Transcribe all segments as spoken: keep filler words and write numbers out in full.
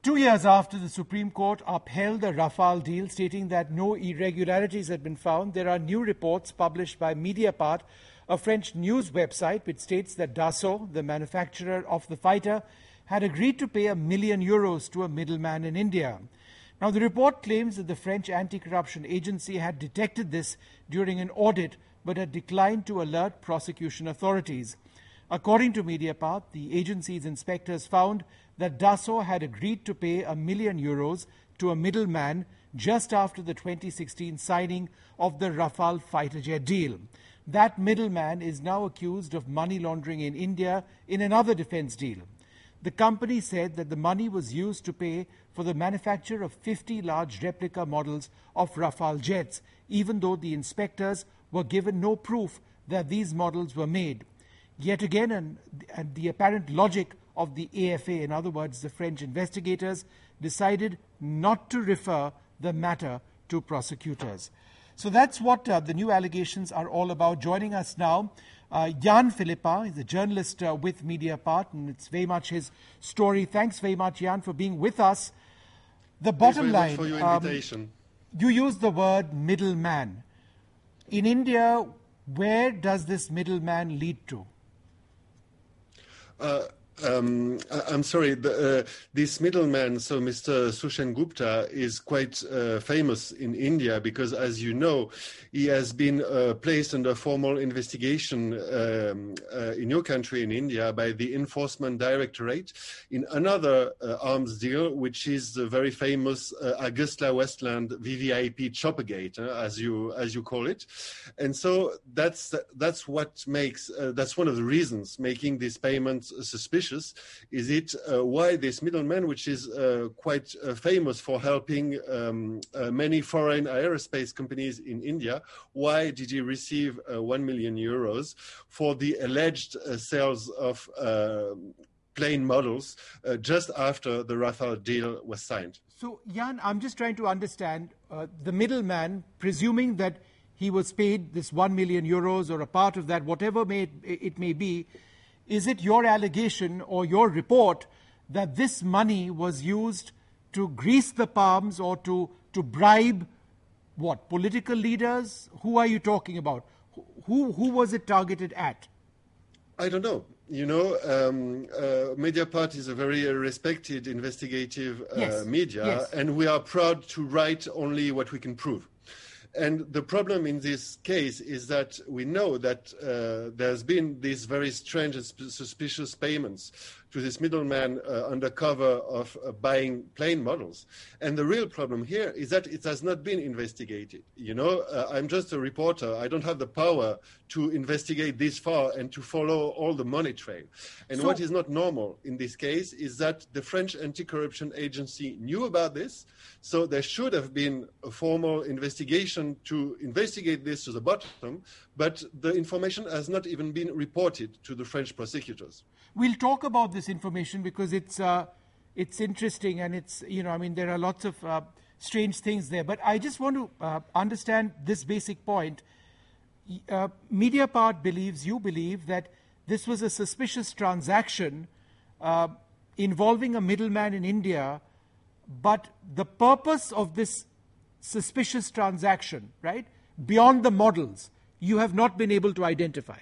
Two years after the Supreme Court upheld the Rafale deal, stating that no irregularities had been found, there are new reports published by Mediapart, a French news website, which states that Dassault, the manufacturer of the fighter, had agreed to pay a million euros to a middleman in India. Now, the report claims that the French anti-corruption agency had detected this during an audit, but had declined to alert prosecution authorities. According to Mediapart, the agency's inspectors found that Dassault had agreed to pay a million euros to a middleman just after the twenty sixteen signing of the Rafale fighter jet deal. That middleman is now accused of money laundering in India in another defense deal. The company said that the money was used to pay for the manufacture of fifty large replica models of Rafale jets, even though the inspectors were given no proof that these models were made. Yet again, and, and the apparent logic of the A F A, in other words, the French investigators, decided not to refer the matter to prosecutors. So that's what uh, the new allegations are all about. Joining us now, uh, Jan Philippa, he's a journalist uh, with Mediapart, and it's very much his story. Thanks very much, Jan, for being with us. The bottom line, for your um, invitation. You use the word middleman. In India, where does this middleman lead to? Uh, um, I, I'm sorry, the, uh, this middleman, so Mister Sushen Gupta, is quite uh, famous in India because, as you know, he has been uh, placed under formal investigation um, uh, in your country, in India, by the Enforcement Directorate in another uh, arms deal, which is the very famous uh, Augusta Westland V V I P Choppergate, uh, as you as you call it. And so that's that's what makes uh, that's one of the reasons making this payment suspicious. Is it uh, why this middleman, which is uh, quite uh, famous for helping um, uh, many foreign aerospace companies in India, why did he receive uh, one million euros for the alleged uh, sales of uh, plane models uh, just after the Rafale deal was signed? So, Jan, I'm just trying to understand uh, the middleman, presuming that he was paid this one million euros or a part of that, whatever may it, it may be. Is it your allegation or your report that this money was used to grease the palms or to, to bribe, what, political leaders? Who are you talking about? Who, who was it targeted at? I don't know. You know, um, uh, Mediapart is a very uh, respected investigative uh, yes. media, yes. and we are proud to write only what we can prove. And the problem in this case is that we know that uh, there's been these very strange and suspicious payments to this middleman uh, under cover of uh, buying plane models. And the real problem here is that it has not been investigated. You know, uh, I'm just a reporter. I don't have the power to investigate this far and to follow all the money trail. And so, what is not normal in this case is that the French anti-corruption agency knew about this, so there should have been a formal investigation to investigate this to the bottom, but the information has not even been reported to the French prosecutors. We'll talk about this information because it's uh, it's interesting and it's, you know, I mean, there are lots of uh, strange things there. But I just want to uh, understand this basic point. Uh, Mediapart believes, you believe, that this was a suspicious transaction uh, involving a middleman in India, but the purpose of this suspicious transaction, right, beyond the models, you have not been able to identify.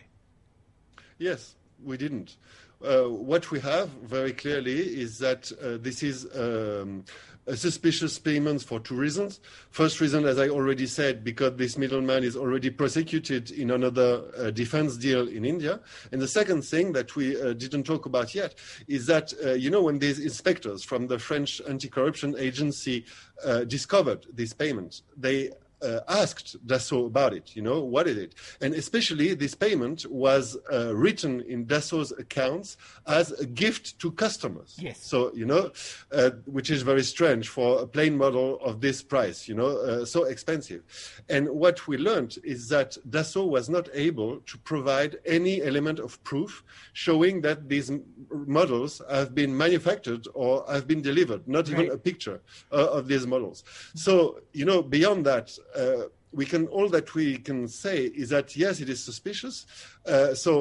Yes, we didn't. Uh, what we have very clearly is that uh, this is um, a suspicious payment for two reasons. First reason, as I already said, because this middleman is already prosecuted in another uh, defense deal in India. And the second thing that we uh, didn't talk about yet is that, uh, you know, when these inspectors from the French anti-corruption agency uh, discovered this payment, they Uh, asked Dassault about it, you know, what is it? And especially this payment was uh, written in Dassault's accounts as a gift to customers. Yes. So, you know, uh, which is very strange for a plane model of this price, you know, uh, so expensive. And what we learned is that Dassault was not able to provide any element of proof showing that these m- models have been manufactured or have been delivered, not even right. a picture uh, of these models. So, you know, beyond that, Uh, we can all that we can say is that yes, it is suspicious. Uh, so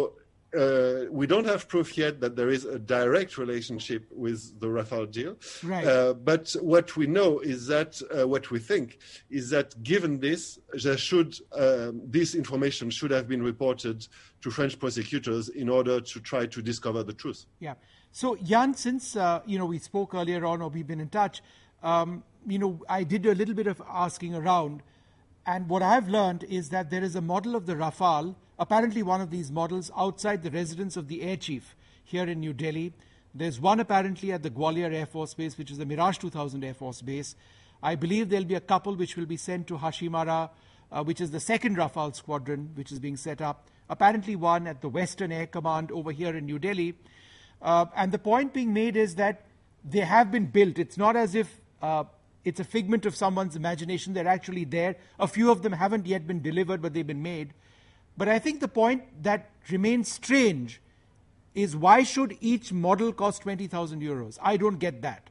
Uh, we don't have proof yet that there is a direct relationship with the Rafale deal. Right. Uh, but what we know is that, uh, what we think is that given this, there should, um, this information should have been reported to French prosecutors in order to try to discover the truth. Yeah. So, Jan, since, uh, you know, we spoke earlier on or we've been in touch, um, you know, I did a little bit of asking around. And what I've learned is that there is a model of the Rafale, apparently one of these models, outside the residence of the air chief here in New Delhi. There's one apparently at the Gwalior Air Force Base, which is the Mirage two thousand Air Force Base. I believe there'll be a couple which will be sent to Hashimara, uh, which is the second Rafale squadron, which is being set up. Apparently one at the Western Air Command over here in New Delhi. Uh, and the point being made is that they have been built. It's not as if uh, it's a figment of someone's imagination. They're actually there. A few of them haven't yet been delivered, but they've been made. But I think the point that remains strange is why should each model cost twenty thousand euros? I don't get that.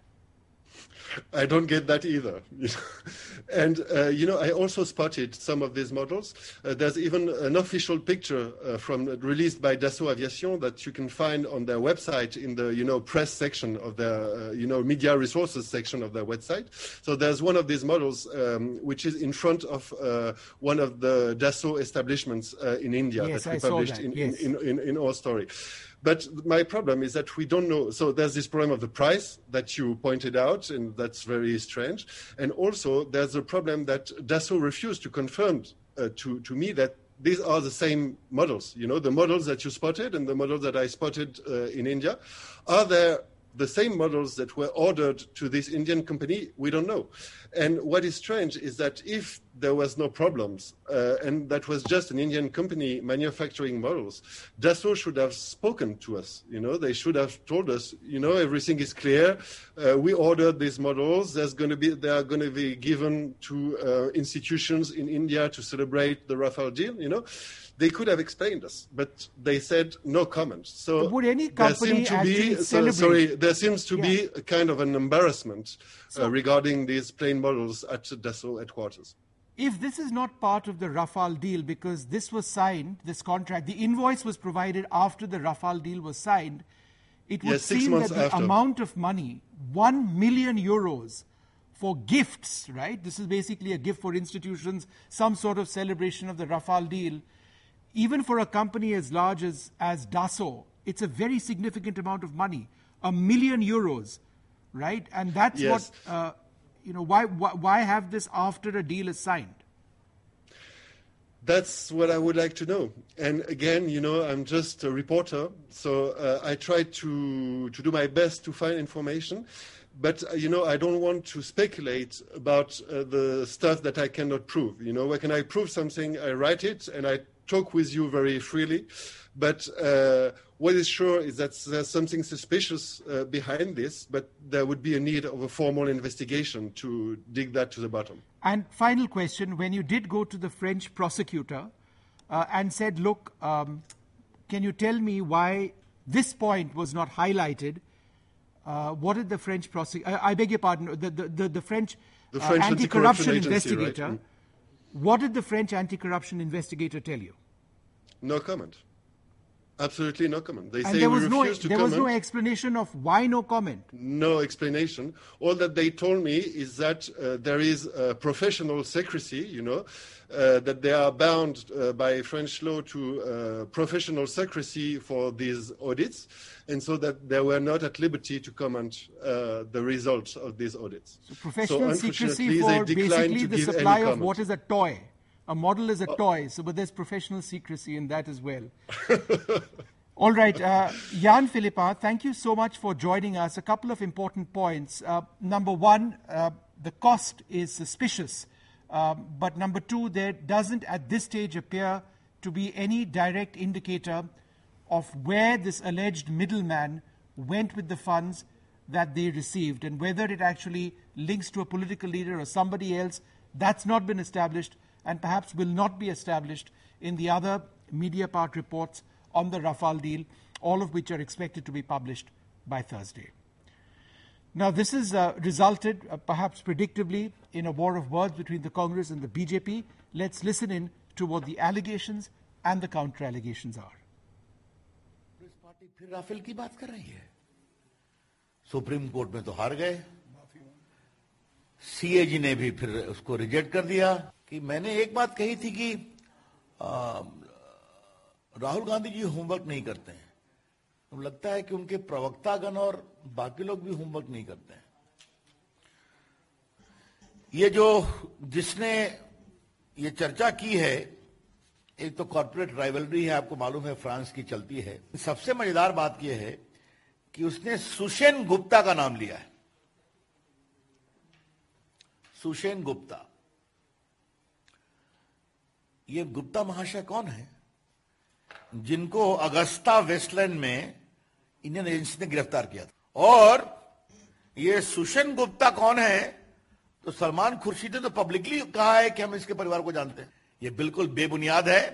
I don't get that either. And, uh, you know, I also spotted some of these models. Uh, there's even an official picture uh, from released by Dassault Aviation that you can find on their website in the, you know, press section of their, uh, you know, media resources section of their website. So there's one of these models um, which is in front of uh, one of the Dassault establishments uh, in India yes, that we I saw published that. in, Yes. in, in, in our story. But my problem is that we don't know. So there's this problem of the price that you pointed out, and that's very strange. And also there's a problem that Dassault refused to confirm uh, to, to me that these are the same models. You know, the models that you spotted and the models that I spotted uh, in India. Are there the same models that were ordered to this Indian company? We don't know. And what is strange is that if there was no problems uh, and that was just an Indian company manufacturing models, Dassault should have spoken to us. You know, they should have told us, you know, everything is clear. Uh, we ordered these models. There's going to be, they are going to be given to uh, institutions in India to celebrate the Rafale deal. You know, they could have explained us, but they said no comment. So But would any there company seemed to actually be, so, celebrate? sorry, there seems to Yeah. be a kind of an embarrassment So- uh, regarding these plane models at Dassault headquarters. If this is not part of the Rafale deal, because this was signed, this contract, the invoice was provided after the Rafale deal was signed, it would Yes, six seem that months the after. amount of money, one million euros for gifts, right? This is basically a gift for institutions, some sort of celebration of the Rafale deal. Even for a company as large as, as Dassault, it's a very significant amount of money, a million euros, right? And that's Yes. what, uh, you know, why, why, why have this after a deal is signed? That's what I would like to know. And again, you know, I'm just a reporter, so uh, I try to to do my best to find information. But, uh, you know, I don't want to speculate about uh, the stuff that I cannot prove. You know, when can I prove something, I write it and I talk with you very freely. But uh, what is sure is that there's something suspicious uh, behind this, but there would be a need of a formal investigation to dig that to the bottom. And final question, when you did go to the French prosecutor uh, and said, look, um, can you tell me why this point was not highlighted? Uh, what did the French prosecutor, I, I beg your pardon, the, the, the, the French, The uh, French anti-corruption anti-corruption agency, right? investigator, Mm. what did the French anti-corruption investigator tell you? No comment. Absolutely no comment. They And say there we was no refuse to there comment. was no explanation of why no comment. No explanation. All that they told me is that uh, there is uh, professional secrecy, you know, uh, that they are bound uh, by French law to uh, professional secrecy for these audits, and so that they were not at liberty to comment uh, the results of these audits. So professional secrecy unfortunately, for they declined basically to the give supply any of comment. what is a toy. A model is a toy, so but there's professional secrecy in that as well. All right, uh, Jan Philippin, thank you so much for joining us. A couple of important points. Uh, number one, uh, the cost is suspicious. Um, but number two, there doesn't at this stage appear to be any direct indicator of where this alleged middleman went with the funds that they received, and whether it actually links to a political leader or somebody else. That's not been established, and perhaps will not be established in the other Mediapart reports on the Rafale deal, all of which are expected to be published by Thursday. Now, this has uh, resulted, uh, perhaps predictably, in a war of words between the Congress and the B J P. Let's listen in to what the allegations and the counter-allegations are. फिर Rafale की बात कर रही है। Supreme court में तो हार गए, सीएजी ने भी फिर उसको रिजेक्ट कर दिया। कि मैंने एक बात कही थी कि आ, राहुल गांधी जी होमवर्क नहीं करते हैं, तो लगता है कि उनके प्रवक्तागण और बाकी लोग भी होमवर्क नहीं करते हैं। ये जो जिसने ये चर्चा की है, एक तो कॉर्पोरेट राइवलरी है, आपको मालूम है फ्रांस की चलती है। सबसे मजेदार बात यह है कि उसने सुशेन गुप्ता का नाम लिया है। सुशेन गुप्ता, ये गुप्ता महाशय कौन है? जिनको अगस्ता वेस्टलैंड में इंडियन एजेंसी ने गिरफ्तार किया था। और ये सुशेन गुप्ता कौन है? तो सलमान खुर्शीद ने तो पब्लिकली कहा है कि हम इसके परिवार को जानते हैं। ये बिल्कुल बेबुनियाद है।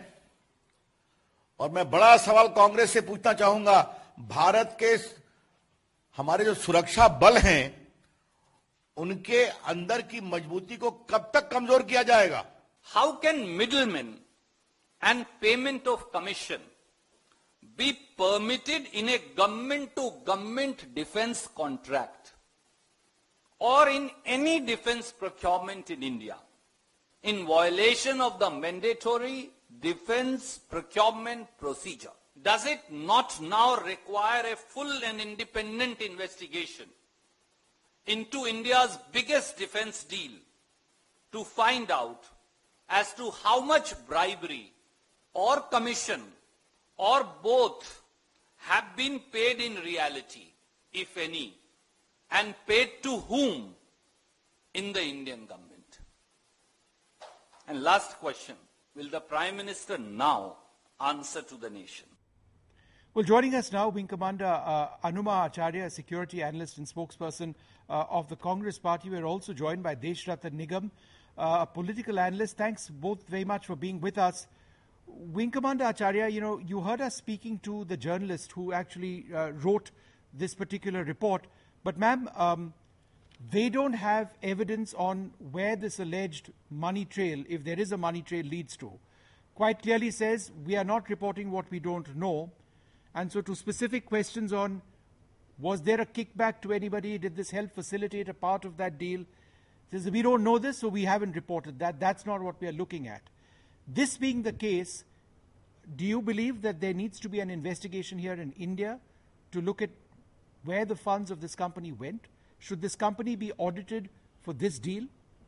और मैं बड़ा सवाल कांग्रेस से पूछना चाहूंगा, भारत के हमारे जो सुरक्षा बल हैं, उनके अंदर की मजबूती को कब तक कमजोर किया जाएगा? How can middlemen and payment of commission be permitted in a government to government defense contract or in any defense procurement in India in violation of the mandatory defense procurement procedure? Does it not now require a full and independent investigation into India's biggest defense deal to find out as to how much bribery or commission or both have been paid in reality, if any, and paid to whom in the Indian government? And last question, will the Prime Minister now answer to the nation? Well, joining us now, Wing Commander uh, Anuma Acharya, security analyst and spokesperson uh, of the Congress Party. We're also joined by Deshratan Nigam, uh, a political analyst. Thanks both very much for being with us. Wing Commander Acharya, you know, you heard us speaking to the journalist who actually uh, wrote this particular report. But ma'am, um, they don't have evidence on where this alleged money trail, if there is a money trail, leads to. Quite clearly says, we are not reporting what we don't know. And so to specific questions on, was there a kickback to anybody? Did this help facilitate a part of that deal? Says, we don't know this, so we haven't reported that. That's not what we are looking at. This being the case, do you believe that there needs to be an investigation here in India to look at where the funds of this company went? Should this company be audited for this deal?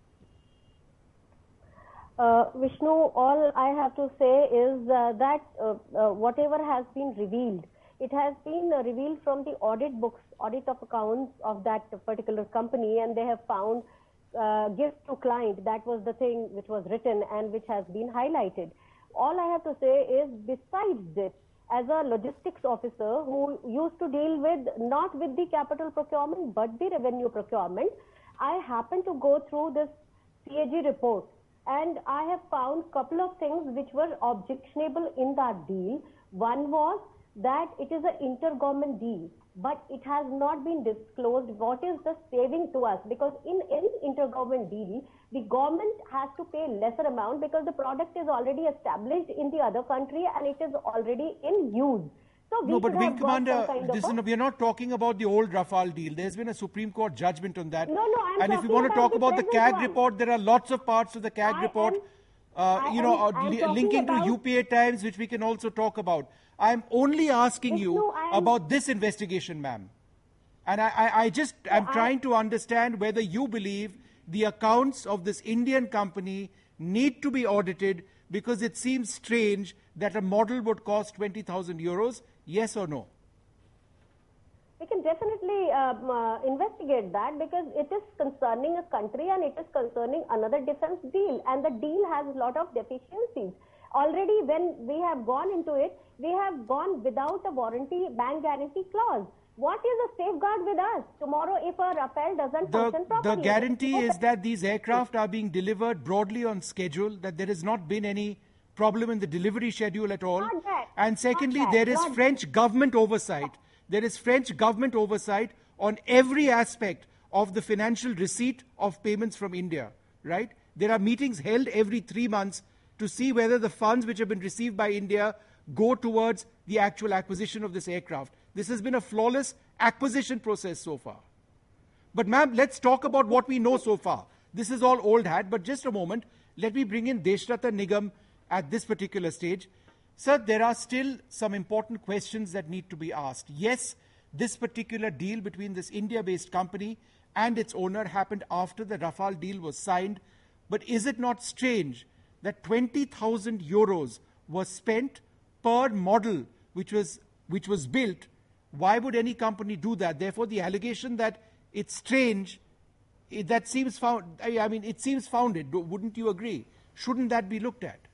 Uh, Vishnu, all I have to say is uh, that uh, uh, whatever has been revealed, it has been uh, revealed from the audit books, audit of accounts of that particular company, and they have found uh, gift to client. That was the thing which was written and which has been highlighted. All I have to say is, besides this, as a logistics officer who used to deal with, not with the capital procurement, but the revenue procurement, I happened to go through this C A G report. And I have found a couple of things which were objectionable in that deal. One was that it is an intergovernment deal, but it has not been disclosed what is the saving to us, because in any intergovernment deal, the government has to pay lesser amount because the product is already established in the other country and it is already in use. So we no, but Wing Commander, kind this is no, we are not talking about the old Rafale deal. There's been a Supreme Court judgment on that. No, no, I'm and if you want to talk about the C A G report, there are lots of parts of the C A G I report, am, uh, you am, know, I'm li linking to U P A Times, which we can also talk about. I'm only asking Vishnu, you I'm, about this investigation, ma'am. And I, I, I just, I'm I, trying to understand whether you believe the accounts of this Indian company need to be audited, because it seems strange that a model would cost twenty thousand euros, yes or no? We can definitely um, uh, investigate that, because it is concerning a country and it is concerning another defense deal, and the deal has a lot of deficiencies. Already when we have gone into it, we have gone without a warranty bank guarantee clause. What is a safeguard with us? Tomorrow if a Rafale doesn't the, function properly. The guarantee is that these aircraft are being delivered broadly on schedule, that there has not been any problem in the delivery schedule at all. Not that. And secondly, Not there that. is Not French that. government oversight. There is French government oversight on every aspect of the financial receipt of payments from India, right? There are meetings held every three months to see whether the funds which have been received by India go towards the actual acquisition of this aircraft. This has been a flawless acquisition process so far. But ma'am, let's talk about what we know so far. This is all old hat, but just a moment, let me bring in Deshrata Nigam at this particular stage. Sir, there are still some important questions that need to be asked. Yes, this particular deal between this India-based company and its owner happened after the Rafale deal was signed. But is it not strange that twenty thousand euros was spent per model which was, which was built? Why would any company do that? Therefore, the allegation that it's strange, it, that seems found, I mean, it seems founded. Wouldn't you agree? Shouldn't that be looked at?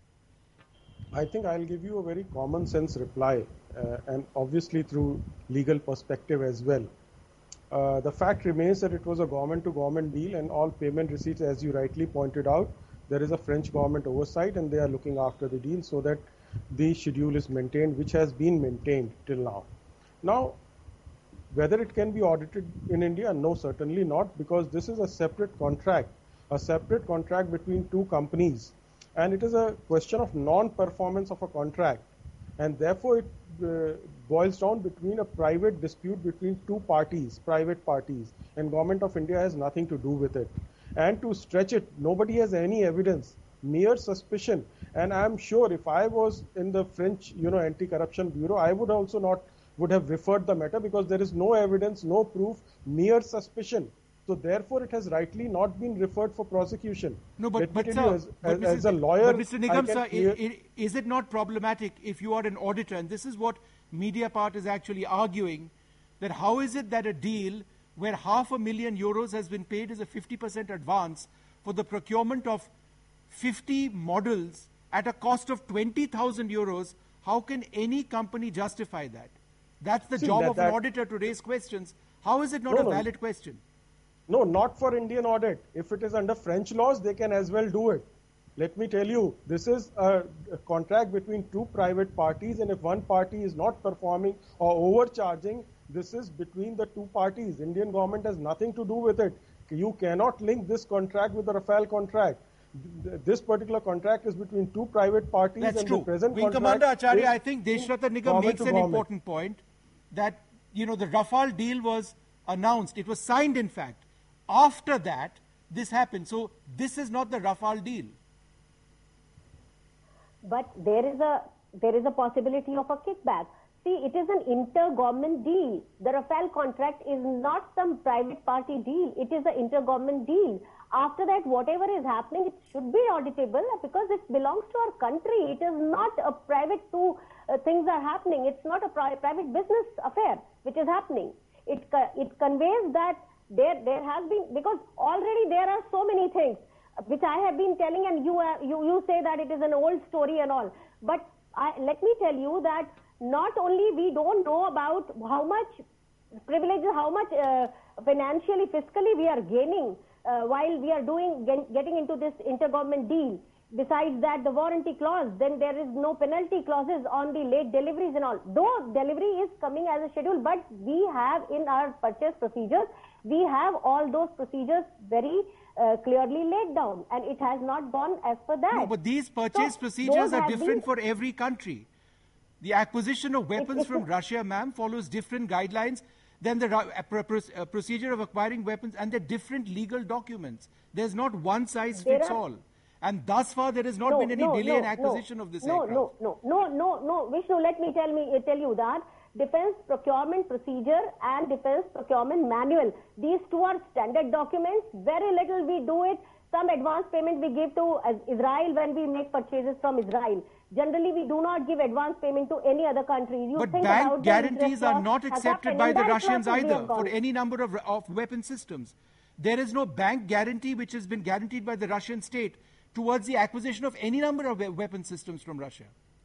I think I'll give you a very common sense reply, uh, and obviously through legal perspective as well. Uh, the fact remains that it was a government-to-government deal, and all payment receipts, as you rightly pointed out, there is a French government oversight, and they are looking after the deal so that the schedule is maintained, which has been maintained till now. Now, whether it can be audited in India? No, certainly not, because this is a separate contract, a separate contract between two companies. And it is a question of non-performance of a contract, and therefore it uh, boils down between a private dispute between two parties, private parties, and Government of India has nothing to do with it. And to stretch it, nobody has any evidence, mere suspicion. And I'm sure if I was in the French, you know, Anti-Corruption Bureau, I would also not would have referred the matter, because there is no evidence, no proof, mere suspicion. So therefore, it has rightly not been referred for prosecution. No, but, but, sir, as, but, as, as a lawyer, but Mister Nigam, sir, it, it, is it not problematic if you are an auditor, and this is what Mediapart is actually arguing, that how is it that a deal where half a million euros has been paid as a fifty percent advance for the procurement of fifty models at a cost of twenty thousand euros, how can any company justify that? That's the See, job that, of that, an auditor, to raise questions. How is it not no, a no. valid question? No, not for Indian audit. If it is under French laws, they can as well do it. Let me tell you, this is a, a contract between two private parties, and if one party is not performing or overcharging, this is between the two parties. Indian government has nothing to do with it. You cannot link this contract with the Rafale contract. This particular contract is between two private parties. That's and true. the present Wing contract Commander Acharya, is I think Deshrata Nigam makes an government. important point that, you know, the Rafale deal was announced. It was signed, in fact. After that, this happened. So this is not the Rafale deal. But there is a there is a possibility of a kickback. See, it is an inter-government deal. The Rafale contract is not some private party deal. It is an inter-government deal. After that, whatever is happening, it should be auditable because it belongs to our country. It is not a private two uh, things are happening. It's not a pri private business affair which is happening. It uh, it conveys that there there has been, because already there are so many things which I have been telling, and you uh, you you say that it is an old story and all. But I, let me tell you that not only we don't know about how much privileges, how much uh, financially, fiscally we are gaining uh, while we are doing get, getting into this intergovernment deal. Besides that, the warranty clause, then there is no penalty clauses on the late deliveries and all. Though delivery is coming as a schedule, but we have in our purchase procedures, we have all those procedures very uh, clearly laid down, and it has not gone as per that. No, but these purchase so procedures are different been, for every country. The acquisition of weapons it, from Russia, ma'am, follows different guidelines than the uh, procedure of acquiring weapons, and they're different legal documents. There's not one size fits are, all. And thus far, there has not no, been any no, delay no, in acquisition no, of this no, aircraft. No, no, no, no, no, Vishnu, let me tell me tell you that Defense Procurement Procedure and Defense Procurement Manual, these two are standard documents. Very little we do it. Some advance payment we give to Israel when we make purchases from Israel. Generally, we do not give advance payment to any other country. You but think bank about guarantees are not accepted by the Russians either for any number of, of weapon systems. There is no bank guarantee which has been guaranteed by the Russian state towards the acquisition of any number of weapon systems from Russia.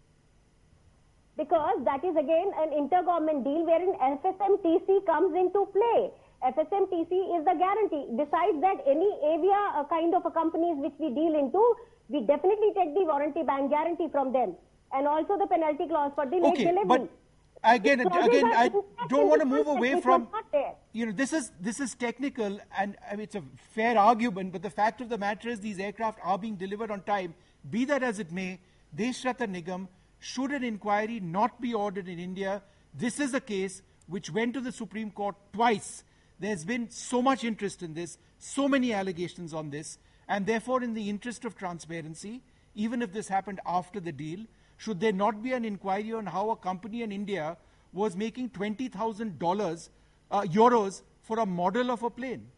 Because that is again an intergovernment deal wherein F S M T C comes into play. F S M T C is the guarantee. Besides that, any avia uh, kind of a companies which we deal into, we definitely take the warranty bank guarantee from them, and also the penalty clause for the late okay, delivery. But again, again, I don't want to move away from, there. you know, this is this is technical, and I mean, it's a fair argument, but the fact of the matter is these aircraft are being delivered on time. Be that as it may, Deshrata Nigam, should an inquiry not be ordered in India, this is a case which went to the Supreme Court twice. There's been so much interest in this, so many allegations on this, and therefore in the interest of transparency, even if this happened after the deal, should there not be an inquiry on how a company in India was making twenty thousand dollars, uh, euros for a model of a plane?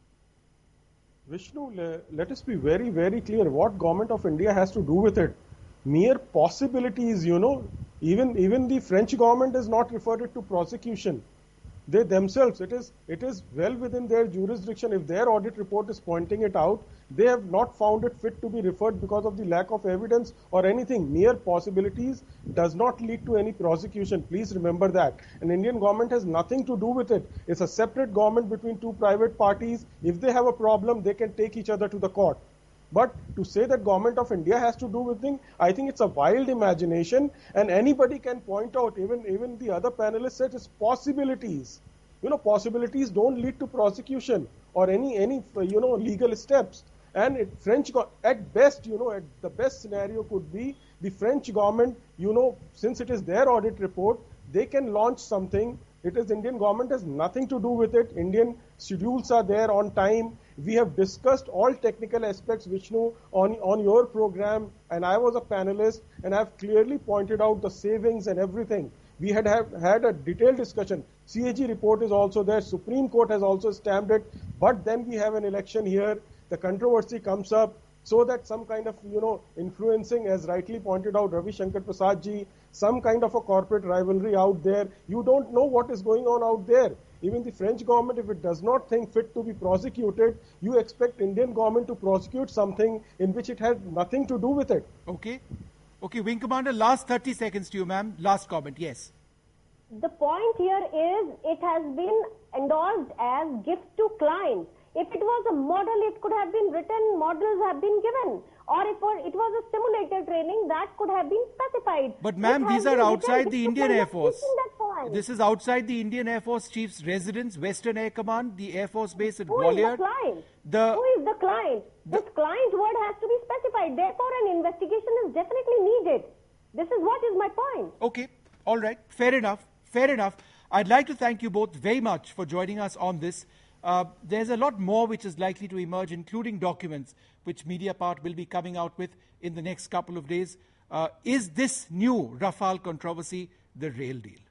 Vishnu, let us be very, very clear what government of India has to do with it. Mere possibilities, you know, even, even the French government has not referred it to prosecution. They themselves, it is, it is well within their jurisdiction. If their audit report is pointing it out, they have not found it fit to be referred because of the lack of evidence or anything. Mere possibilities does not lead to any prosecution. Please remember that. An Indian government has nothing to do with it. It's a separate government between two private parties. If they have a problem, they can take each other to the court. But to say that government of India has to do with things, I think it's a wild imagination, and anybody can point out, even, even the other panelists said, it's possibilities. You know, possibilities don't lead to prosecution or any, any you know, legal steps. And it, French, at best, you know, at the best scenario could be the French government, you know, since it is their audit report, they can launch something. It is Indian government has nothing to do with it. Indian schedules are there on time. We have discussed all technical aspects, Vishnu, on, on your program, and I was a panelist, and I've clearly pointed out the savings and everything. We had have, had a detailed discussion. C A G report is also there. Supreme Court has also stamped it. But then we have an election here. The controversy comes up so that some kind of, you know, influencing, as rightly pointed out Ravi Shankar Prasad ji, some kind of a corporate rivalry out there. You don't know what is going on out there. Even the French government, if it does not think fit to be prosecuted, you expect Indian government to prosecute something in which it had nothing to do with it. Okay. Okay, Wing Commander, last thirty seconds to you, ma'am. Last comment, yes. The point here is it has been endorsed as gift to client. If it was a model, it could have been written, models have been given. Or if it was a simulator training, that could have been specified. But ma'am, these are outside the Indian Air Force. This is outside the Indian Air Force Chief's residence, Western Air Command, the Air Force Base at Gwalior. Who is the client? The, Who is the client? The, this client word has to be specified. Therefore, an investigation is definitely needed. This is what is my point. Okay, all right, fair enough, fair enough. I'd like to thank you both very much for joining us on this. Uh, there's a lot more which is likely to emerge, including documents which Mediapart will be coming out with in the next couple of days. Uh, is this new Rafale controversy the real deal?